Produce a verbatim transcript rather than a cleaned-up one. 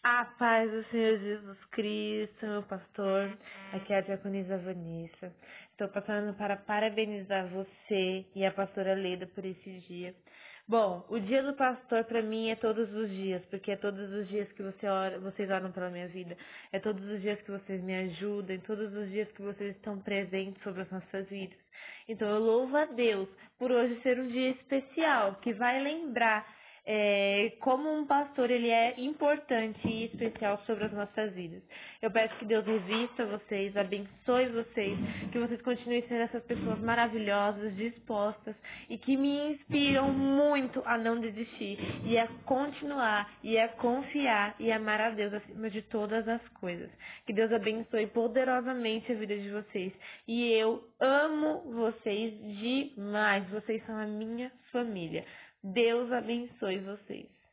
A paz do Senhor Jesus Cristo, meu pastor. Aqui é a diaconisa Vanessa. Estou passando para parabenizar você e a pastora Leda por esse dia. Bom, o dia do pastor para mim é todos os dias, porque é todos os dias que você ora, vocês oram pela minha vida. É todos os dias que vocês me ajudam, todos os dias que vocês estão presentes sobre as nossas vidas. Então eu louvo a Deus por hoje ser um dia especial, que vai lembrar É, como um pastor ele é importante e especial sobre as nossas vidas. Eu peço que Deus revista vocês, abençoe vocês, que vocês continuem sendo essas pessoas maravilhosas, dispostas e que me inspiram muito a não desistir e a continuar e a confiar e amar a Deus acima de todas as coisas. Que Deus abençoe poderosamente a vida de vocês. E eu amo vocês demais. Vocês são a minha família. Deus abençoe vocês.